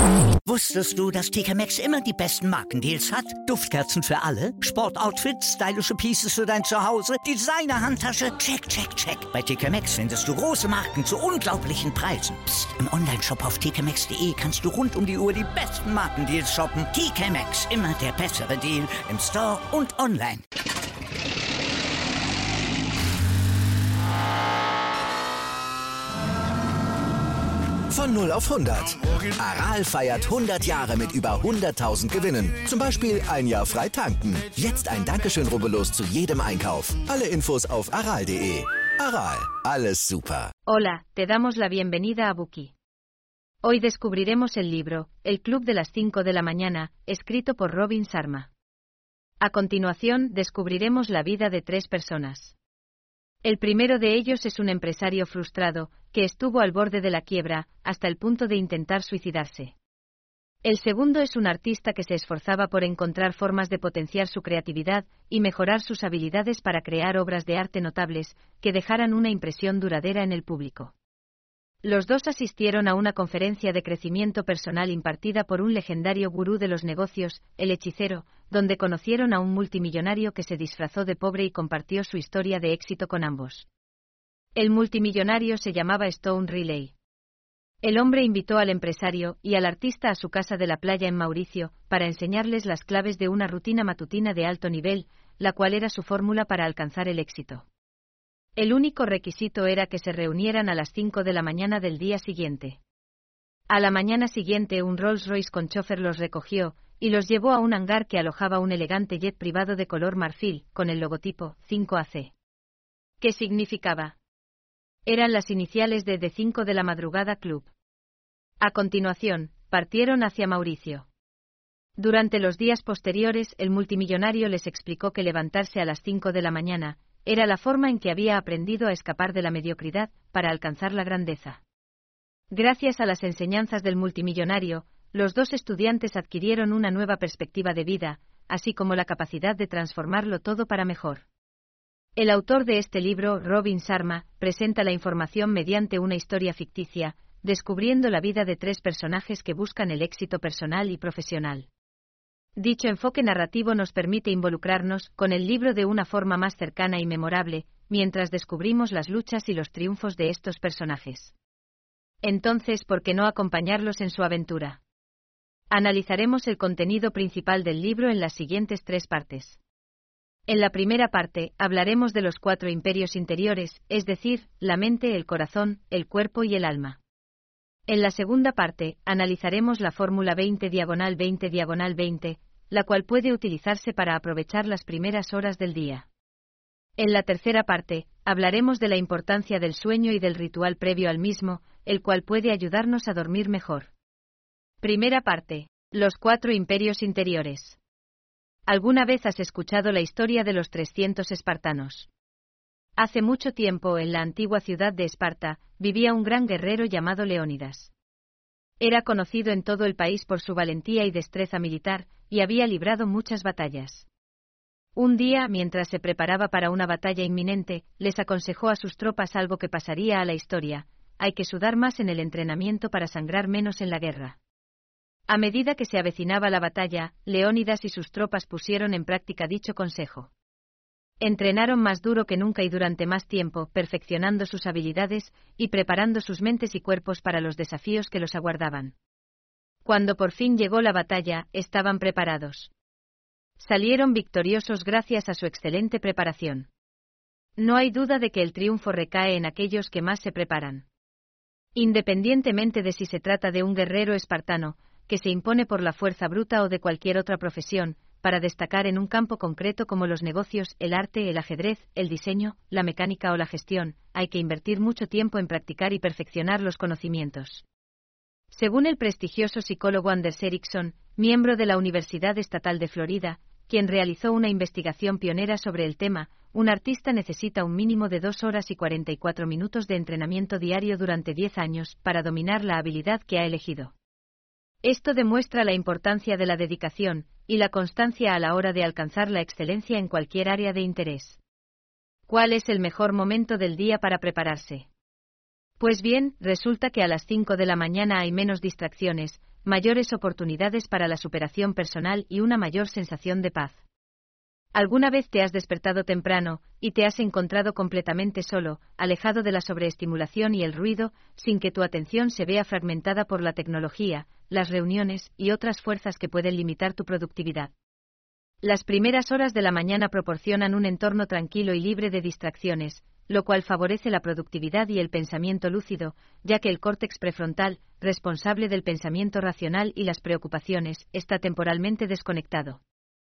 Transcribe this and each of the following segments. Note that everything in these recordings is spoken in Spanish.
Wusstest du, dass TK Maxx immer die besten Markendeals hat? Duftkerzen für alle, Sportoutfits, stylische Pieces für dein Zuhause, Designer-Handtasche, check, check, check. Bei TK Maxx findest du große Marken zu unglaublichen Preisen. Psst. Im Onlineshop auf tkmaxx.de kannst du rund um die Uhr die besten Markendeals shoppen. TK Maxx, immer der bessere Deal im Store und online. Von 0 auf 100. Aral feiert 100 Jahre mit über 100.000 Gewinnen. Zum Beispiel ein Jahr frei tanken. Jetzt ein Dankeschön, rubbellos zu jedem Einkauf. Alle Infos auf aral.de. Aral, alles super. Hola, te damos la bienvenida a Buki. Hoy descubriremos el libro, El Club de las 5 de la mañana, escrito por Robin Sharma. A continuación, descubriremos la vida de 3 personas. El primero de ellos es un empresario frustrado, que estuvo al borde de la quiebra, hasta el punto de intentar suicidarse. El segundo es un artista que se esforzaba por encontrar formas de potenciar su creatividad y mejorar sus habilidades para crear obras de arte notables, que dejaran una impresión duradera en el público. Los dos asistieron a una conferencia de crecimiento personal impartida por un legendario gurú de los negocios, el hechicero, donde conocieron a un multimillonario que se disfrazó de pobre y compartió su historia de éxito con ambos. El multimillonario se llamaba Stone Riley. El hombre invitó al empresario y al artista a su casa de la playa en Mauricio, para enseñarles las claves de una rutina matutina de alto nivel, la cual era su fórmula para alcanzar el éxito. El único requisito era que se reunieran a las 5 de la mañana del día siguiente. A la mañana siguiente un Rolls Royce con chofer los recogió, y los llevó a un hangar que alojaba un elegante jet privado de color marfil, con el logotipo 5AC. ¿Qué significaba? Eran las iniciales de 5 de la madrugada Club. A continuación, partieron hacia Mauricio. Durante los días posteriores, el multimillonario les explicó que levantarse a las 5 de la mañana era la forma en que había aprendido a escapar de la mediocridad para alcanzar la grandeza. Gracias a las enseñanzas del multimillonario, los dos estudiantes adquirieron una nueva perspectiva de vida, así como la capacidad de transformarlo todo para mejor. El autor de este libro, Robin Sharma, presenta la información mediante una historia ficticia, descubriendo la vida de 3 personajes que buscan el éxito personal y profesional. Dicho enfoque narrativo nos permite involucrarnos con el libro de una forma más cercana y memorable, mientras descubrimos las luchas y los triunfos de estos personajes. Entonces, ¿por qué no acompañarlos en su aventura? Analizaremos el contenido principal del libro en las siguientes 3 partes. En la primera parte, hablaremos de los 4 imperios interiores, es decir, la mente, el corazón, el cuerpo y el alma. En la segunda parte, analizaremos la fórmula 20/20/20, la cual puede utilizarse para aprovechar las primeras horas del día. En la tercera parte, hablaremos de la importancia del sueño y del ritual previo al mismo, el cual puede ayudarnos a dormir mejor. Primera parte. Los 4 imperios interiores. ¿Alguna vez has escuchado la historia de los 300 espartanos? Hace mucho tiempo, en la antigua ciudad de Esparta, vivía un gran guerrero llamado Leónidas. Era conocido en todo el país por su valentía y destreza militar, y había librado muchas batallas. Un día, mientras se preparaba para una batalla inminente, les aconsejó a sus tropas algo que pasaría a la historia: hay que sudar más en el entrenamiento para sangrar menos en la guerra. A medida que se avecinaba la batalla, Leónidas y sus tropas pusieron en práctica dicho consejo. Entrenaron más duro que nunca y durante más tiempo, perfeccionando sus habilidades y preparando sus mentes y cuerpos para los desafíos que los aguardaban. Cuando por fin llegó la batalla, estaban preparados. Salieron victoriosos gracias a su excelente preparación. No hay duda de que el triunfo recae en aquellos que más se preparan. Independientemente de si se trata de un guerrero espartano, que se impone por la fuerza bruta o de cualquier otra profesión, para destacar en un campo concreto como los negocios, el arte, el ajedrez, el diseño, la mecánica o la gestión, hay que invertir mucho tiempo en practicar y perfeccionar los conocimientos. Según el prestigioso psicólogo Anders Ericsson, miembro de la Universidad Estatal de Florida, quien realizó una investigación pionera sobre el tema, un artista necesita un mínimo de 2 horas y 44 minutos de entrenamiento diario durante 10 años para dominar la habilidad que ha elegido. Esto demuestra la importancia de la dedicación y la constancia a la hora de alcanzar la excelencia en cualquier área de interés. ¿Cuál es el mejor momento del día para prepararse? Pues bien, resulta que a las 5 de la mañana hay menos distracciones, mayores oportunidades para la superación personal y una mayor sensación de paz. ¿Alguna vez te has despertado temprano y te has encontrado completamente solo, alejado de la sobreestimulación y el ruido, sin que tu atención se vea fragmentada por la tecnología, las reuniones y otras fuerzas que pueden limitar tu productividad? Las primeras horas de la mañana proporcionan un entorno tranquilo y libre de distracciones, lo cual favorece la productividad y el pensamiento lúcido, ya que el córtex prefrontal, responsable del pensamiento racional y las preocupaciones, está temporalmente desconectado.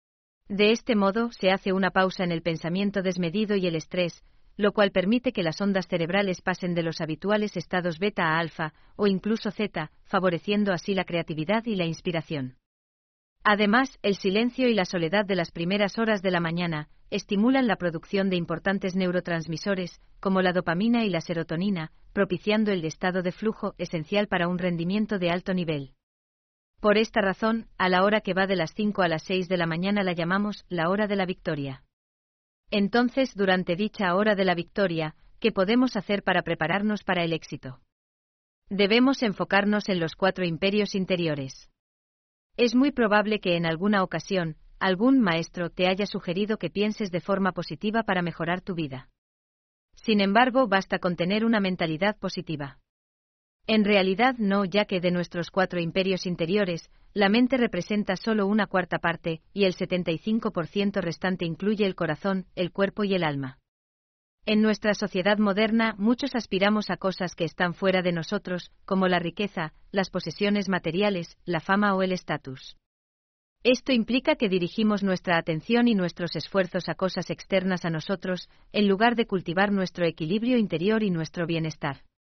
De este modo, se hace una pausa en el pensamiento desmedido y el estrés, lo cual permite que las ondas cerebrales pasen de los habituales estados beta a alfa, o incluso zeta, favoreciendo así la creatividad y la inspiración. Además, el silencio y la soledad de las primeras horas de la mañana estimulan la producción de importantes neurotransmisores, como la dopamina y la serotonina, propiciando el estado de flujo esencial para un rendimiento de alto nivel. Por esta razón, a la hora que va de las 5 a las 6 de la mañana la llamamos la hora de la victoria. Entonces, durante dicha hora de la victoria, ¿qué podemos hacer para prepararnos para el éxito? Debemos enfocarnos en los 4 imperios interiores. Es muy probable que en alguna ocasión, algún maestro te haya sugerido que pienses de forma positiva para mejorar tu vida. Sin embargo, basta con tener una mentalidad positiva. En realidad no, ya que de nuestros 4 imperios interiores, la mente representa solo una cuarta parte, y el 75% restante incluye el corazón, el cuerpo y el alma. En nuestra sociedad moderna, muchos aspiramos a cosas que están fuera de nosotros, como la riqueza, las posesiones materiales, la fama o el estatus. Esto implica que dirigimos nuestra atención y nuestros esfuerzos a cosas externas a nosotros, en lugar de cultivar nuestro equilibrio interior y nuestro bienestar.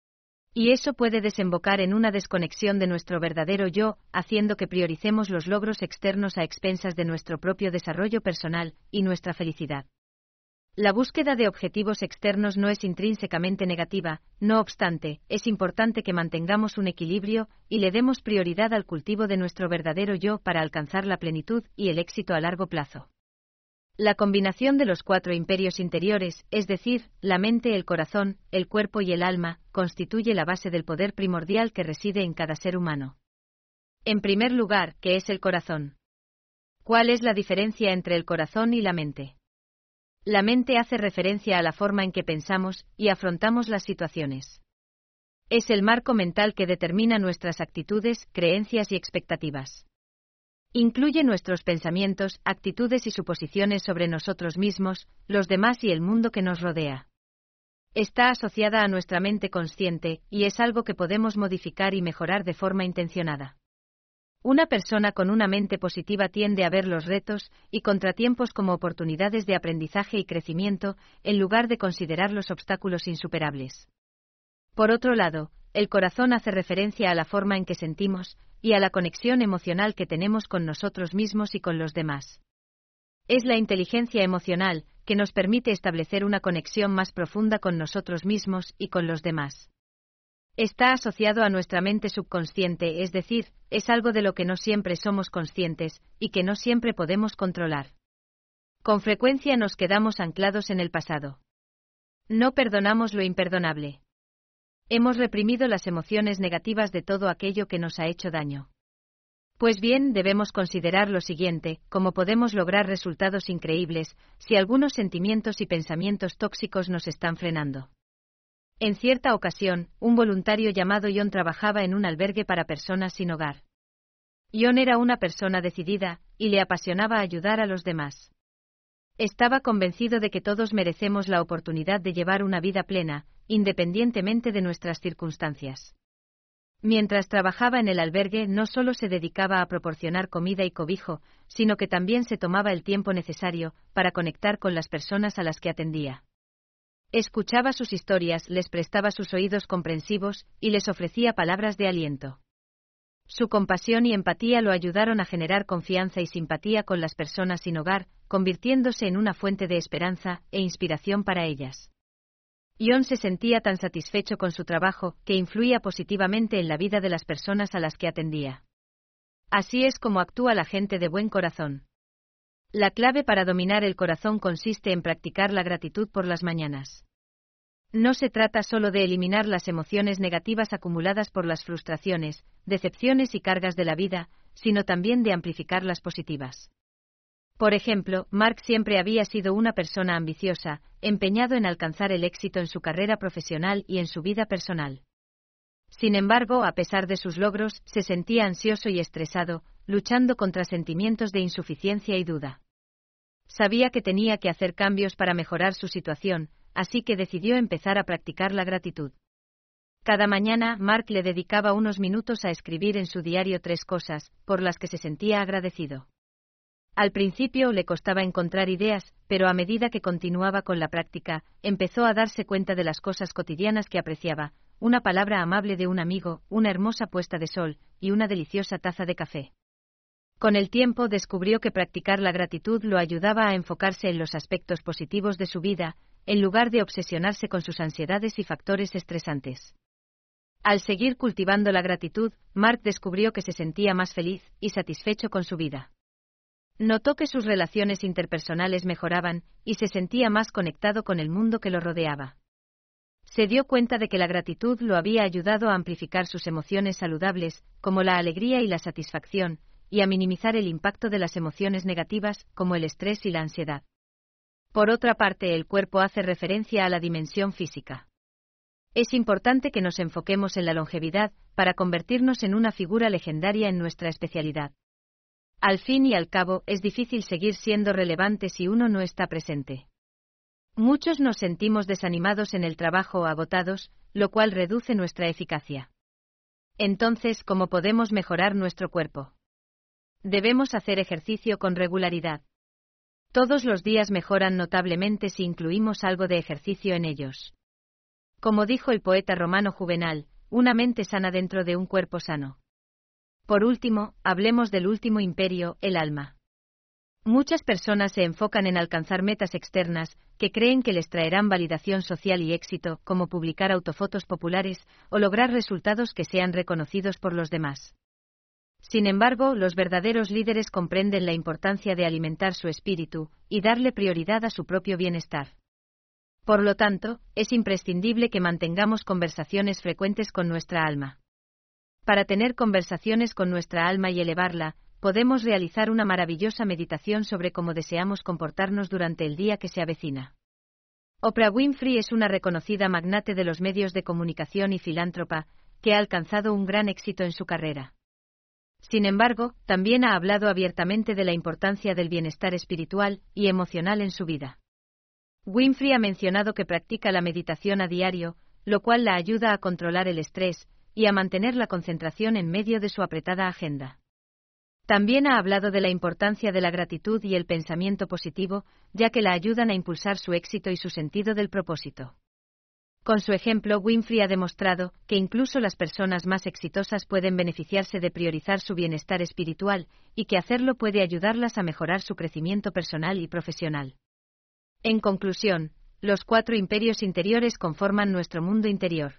Y eso puede desembocar en una desconexión de nuestro verdadero yo, haciendo que prioricemos los logros externos a expensas de nuestro propio desarrollo personal y nuestra felicidad. La búsqueda de objetivos externos no es intrínsecamente negativa, no obstante, es importante que mantengamos un equilibrio y le demos prioridad al cultivo de nuestro verdadero yo para alcanzar la plenitud y el éxito a largo plazo. La combinación de los 4 imperios interiores, es decir, la mente, el corazón, el cuerpo y el alma, constituye la base del poder primordial que reside en cada ser humano. En primer lugar, ¿qué es el corazón? ¿Cuál es la diferencia entre el corazón y la mente? La mente hace referencia a la forma en que pensamos y afrontamos las situaciones. Es el marco mental que determina nuestras actitudes, creencias y expectativas. Incluye nuestros pensamientos, actitudes y suposiciones sobre nosotros mismos, los demás y el mundo que nos rodea. Está asociada a nuestra mente consciente, y es algo que podemos modificar y mejorar de forma intencionada. Una persona con una mente positiva tiende a ver los retos y contratiempos como oportunidades de aprendizaje y crecimiento, en lugar de considerar los obstáculos insuperables. Por otro lado, el corazón hace referencia a la forma en que sentimos y a la conexión emocional que tenemos con nosotros mismos y con los demás. Es la inteligencia emocional que nos permite establecer una conexión más profunda con nosotros mismos y con los demás. Está asociado a nuestra mente subconsciente, es decir, es algo de lo que no siempre somos conscientes y que no siempre podemos controlar. Con frecuencia nos quedamos anclados en el pasado. No perdonamos lo imperdonable. Hemos reprimido las emociones negativas de todo aquello que nos ha hecho daño. Pues bien, debemos considerar lo siguiente: cómo podemos lograr resultados increíbles si algunos sentimientos y pensamientos tóxicos nos están frenando. En cierta ocasión, un voluntario llamado John trabajaba en un albergue para personas sin hogar. John era una persona decidida, y le apasionaba ayudar a los demás. Estaba convencido de que todos merecemos la oportunidad de llevar una vida plena, independientemente de nuestras circunstancias. Mientras trabajaba en el albergue, no solo se dedicaba a proporcionar comida y cobijo, sino que también se tomaba el tiempo necesario para conectar con las personas a las que atendía. Escuchaba sus historias, les prestaba sus oídos comprensivos y les ofrecía palabras de aliento. Su compasión y empatía lo ayudaron a generar confianza y simpatía con las personas sin hogar, convirtiéndose en una fuente de esperanza e inspiración para ellas. John se sentía tan satisfecho con su trabajo que influía positivamente en la vida de las personas a las que atendía. Así es como actúa la gente de buen corazón. La clave para dominar el corazón consiste en practicar la gratitud por las mañanas. No se trata solo de eliminar las emociones negativas acumuladas por las frustraciones, decepciones y cargas de la vida, sino también de amplificar las positivas. Por ejemplo, Mark siempre había sido una persona ambiciosa, empeñado en alcanzar el éxito en su carrera profesional y en su vida personal. Sin embargo, a pesar de sus logros, se sentía ansioso y estresado, luchando contra sentimientos de insuficiencia y duda. Sabía que tenía que hacer cambios para mejorar su situación, así que decidió empezar a practicar la gratitud. Cada mañana, Mark le dedicaba unos minutos a escribir en su diario 3 cosas, por las que se sentía agradecido. Al principio le costaba encontrar ideas, pero a medida que continuaba con la práctica, empezó a darse cuenta de las cosas cotidianas que apreciaba, una palabra amable de un amigo, una hermosa puesta de sol, y una deliciosa taza de café. Con el tiempo descubrió que practicar la gratitud lo ayudaba a enfocarse en los aspectos positivos de su vida, en lugar de obsesionarse con sus ansiedades y factores estresantes. Al seguir cultivando la gratitud, Mark descubrió que se sentía más feliz y satisfecho con su vida. Notó que sus relaciones interpersonales mejoraban y se sentía más conectado con el mundo que lo rodeaba. Se dio cuenta de que la gratitud lo había ayudado a amplificar sus emociones saludables, como la alegría y la satisfacción, y a minimizar el impacto de las emociones negativas, como el estrés y la ansiedad. Por otra parte, el cuerpo hace referencia a la dimensión física. Es importante que nos enfoquemos en la longevidad, para convertirnos en una figura legendaria en nuestra especialidad. Al fin y al cabo, es difícil seguir siendo relevante si uno no está presente. Muchos nos sentimos desanimados en el trabajo o agotados, lo cual reduce nuestra eficacia. Entonces, ¿cómo podemos mejorar nuestro cuerpo? Debemos hacer ejercicio con regularidad. Todos los días mejoran notablemente si incluimos algo de ejercicio en ellos. Como dijo el poeta romano Juvenal, una mente sana dentro de un cuerpo sano. Por último, hablemos del último imperio, el alma. Muchas personas se enfocan en alcanzar metas externas, que creen que les traerán validación social y éxito, como publicar autofotos populares, o lograr resultados que sean reconocidos por los demás. Sin embargo, los verdaderos líderes comprenden la importancia de alimentar su espíritu, y darle prioridad a su propio bienestar. Por lo tanto, es imprescindible que mantengamos conversaciones frecuentes con nuestra alma. Para tener conversaciones con nuestra alma y elevarla, podemos realizar una maravillosa meditación sobre cómo deseamos comportarnos durante el día que se avecina. Oprah Winfrey es una reconocida magnate de los medios de comunicación y filántropa, que ha alcanzado un gran éxito en su carrera. Sin embargo, también ha hablado abiertamente de la importancia del bienestar espiritual y emocional en su vida. Winfrey ha mencionado que practica la meditación a diario, lo cual la ayuda a controlar el estrés y a mantener la concentración en medio de su apretada agenda. También ha hablado de la importancia de la gratitud y el pensamiento positivo, ya que la ayudan a impulsar su éxito y su sentido del propósito. Con su ejemplo, Winfrey ha demostrado que incluso las personas más exitosas pueden beneficiarse de priorizar su bienestar espiritual, y que hacerlo puede ayudarlas a mejorar su crecimiento personal y profesional. En conclusión, los 4 imperios interiores conforman nuestro mundo interior.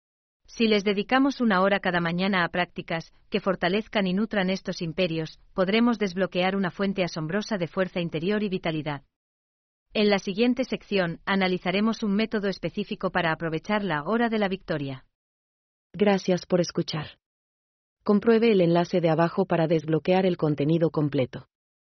Si les dedicamos 1 hora cada mañana a prácticas que fortalezcan y nutran estos imperios, podremos desbloquear una fuente asombrosa de fuerza interior y vitalidad. En la siguiente sección, analizaremos un método específico para aprovechar la hora de la victoria. Gracias por escuchar. Compruebe el enlace de abajo para desbloquear el contenido completo.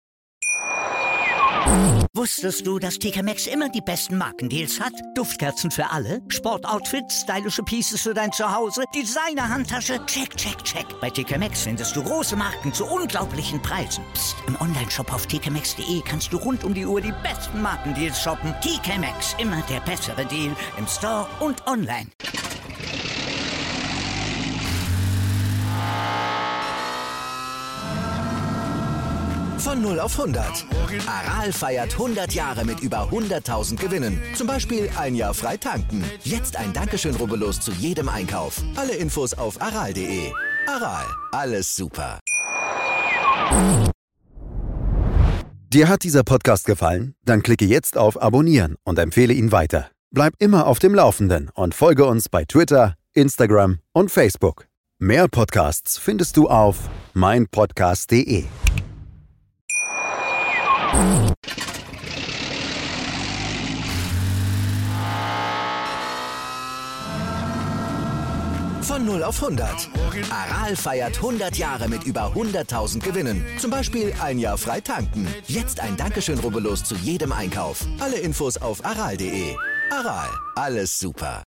Wusstest du, dass TK Maxx immer die besten Markendeals hat? Duftkerzen für alle, Sportoutfits, stylische Pieces für dein Zuhause, Designer-Handtasche, check, check, check. Bei TK Maxx findest du große Marken zu unglaublichen Preisen. Psst. Im Onlineshop auf tkmaxx.de kannst du rund um die Uhr die besten Markendeals shoppen. TK Maxx, immer der bessere Deal im Store und online. Von 0 auf 100. Aral feiert 100 Jahre mit über 100.000 Gewinnen. Zum Beispiel 1 Jahr frei tanken. Jetzt ein Dankeschön, rubbellos zu jedem Einkauf. Alle Infos auf aral.de. Aral, alles super. Dir hat dieser Podcast gefallen? Dann klicke jetzt auf Abonnieren und empfehle ihn weiter. Bleib immer auf dem Laufenden und folge uns bei Twitter, Instagram und Facebook. Mehr Podcasts findest du auf meinpodcast.de. 0 auf 100. Aral feiert 100 Jahre mit über 100.000 Gewinnen. Zum Beispiel ein Jahr frei tanken. Jetzt ein Dankeschön, rubbellos zu jedem Einkauf. Alle Infos auf aral.de. Aral, alles super.